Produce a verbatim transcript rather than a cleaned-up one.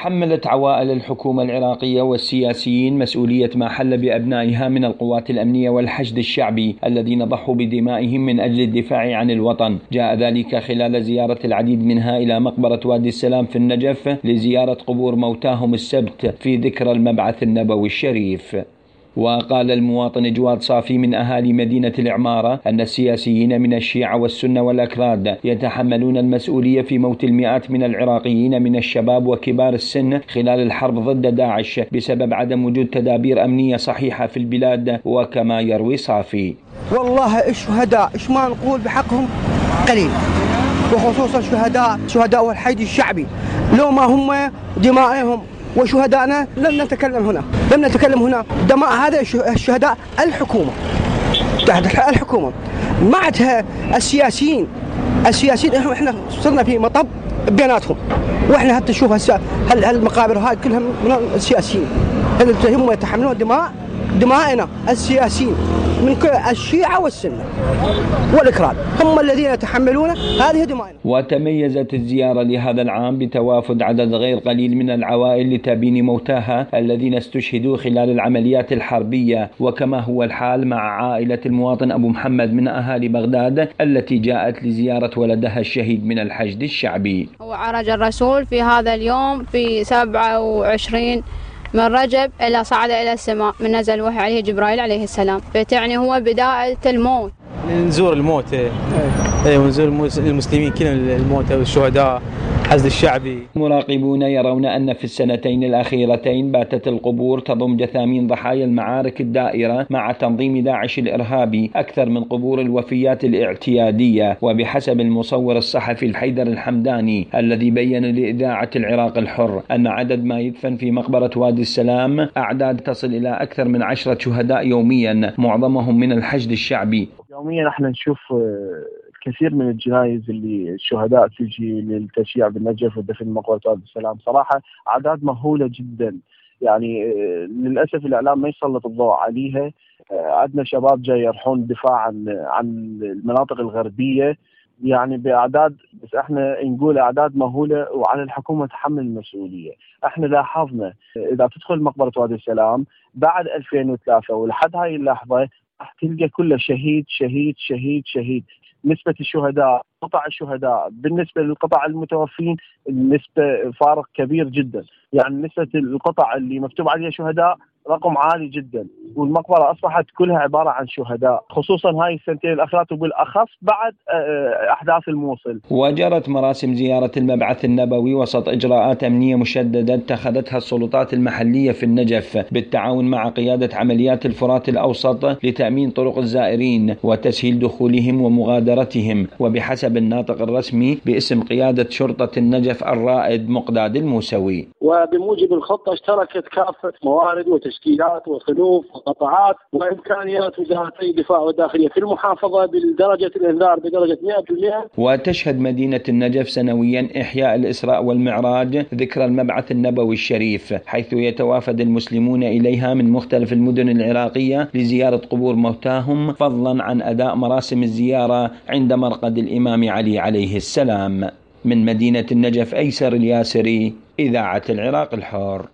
تحملت عوائل الحكومة العراقية والسياسيين مسؤولية ما حل بأبنائها من القوات الأمنية والحشد الشعبي الذين ضحوا بدمائهم من أجل الدفاع عن الوطن. جاء ذلك خلال زيارة العديد منها إلى مقبرة وادي السلام في النجف لزيارة قبور موتاهم السبت في ذكرى المبعث النبوي الشريف. وقال المواطن جواد صافي من أهالي مدينة العمارة أن السياسيين من الشيعة والسنة والأكراد يتحملون المسؤولية في موت المئات من العراقيين من الشباب وكبار السن خلال الحرب ضد داعش بسبب عدم وجود تدابير أمنية صحيحة في البلاد. وكما يروي صافي: والله الشهداء إيش ما نقول بحقهم قليل، وخصوصا شهداء شهداء الحشد الشعبي، لو ما هم دمائهم وشهدائنا لم نتكلم هنا لم نتكلم هنا دماء هذا الشهداء الحكومة تحت الحكومة معتها السياسيين السياسيين احنا صرنا في مطب بيناتهم، واحنا حتى نشوف هسه هالمقابر هاي كلها من السياسيين اللي هم يتحملون دماء دمائنا السياسيين من كل الشيعة والسنة والإكراد هم الذين يتحملون هذه دمائنا. وتميزت الزيارة لهذا العام بتوافد عدد غير قليل من العوائل لتبين موتاها الذين استشهدوا خلال العمليات الحربية، وكما هو الحال مع عائلة المواطن أبو محمد من أهالي بغداد التي جاءت لزيارة ولدها الشهيد من الحشد الشعبي. وعرج الرسول في هذا اليوم في سبعة وعشرين من رجب إلى صعد إلى السماء، من نزل وحي عليه جبرائيل عليه السلام، فتعني هو بداية الموت. نزور الموت اي ونزور المسلمين كلهم الموت والشهداء الحشد الشعبي. مراقبون يرون أن في السنتين الأخيرتين باتت القبور تضم جثامين ضحايا المعارك الدائرة مع تنظيم داعش الإرهابي أكثر من قبور الوفيات الاعتيادية. وبحسب المصور الصحفي الحيدر الحمداني الذي بين لإذاعة العراق الحر أن عدد ما يدفن في مقبرة وادي السلام أعداد تصل إلى أكثر من عشرة شهداء يوميا معظمهم من الحشد الشعبي. يوميا احنا نشوف كثير من الجنائز اللي الشهداء تجي للتشييع بالنجف والدفن بمقبرة وادي السلام. صراحة أعداد مهولة جدا، يعني للأسف الإعلام ما يسلط الضوء عليها. عندنا شباب جاي يرحون الدفاع عن عن المناطق الغربية يعني بأعداد، بس احنا نقول أعداد مهولة وعلى الحكومة تحمل المسؤولية. احنا لاحظنا إذا تدخل مقبرة وادي السلام بعد ألفين وثلاثة ولحد هاي اللحظة راح تلقى كله شهيد شهيد شهيد شهيد. نسبة الشهداء قطع الشهداء بالنسبة للقطع المتوفين النسبة فارق كبير جدا، يعني نسبة القطع اللي مكتوب عليها شهداء رقم عالي جدا، والمقبرة أصبحت كلها عبارة عن شهداء، خصوصا هاي السنتين الأخيرة وبالأخص بعد أحداث الموصل. وجرت مراسم زيارة المبعث النبوي وسط إجراءات أمنية مشددة اتخذتها السلطات المحلية في النجف بالتعاون مع قيادة عمليات الفرات الأوسط لتأمين طرق الزائرين وتسهيل دخولهم ومغادرتهم. وبحسب الناطق الرسمي باسم قيادة شرطة النجف الرائد مقداد الموسوي: وبموجب الخطة اشتركت كافة موارد وتشكيلات وصنوف وقطاعات وإمكانيات وزارتي الدفاع والداخلية في المحافظة بالدرجة الإنذار بدرجة مئة بالمئة. وتشهد مدينة النجف سنويا إحياء الإسراء والمعراج ذكرى المبعث النبوي الشريف، حيث يتوافد المسلمون إليها من مختلف المدن العراقية لزيارة قبور موتاهم، فضلا عن أداء مراسم الزيارة عند مرقد الإمام علي عليه السلام. من مدينة النجف أيسر الياسري، إذاعة العراق الحر.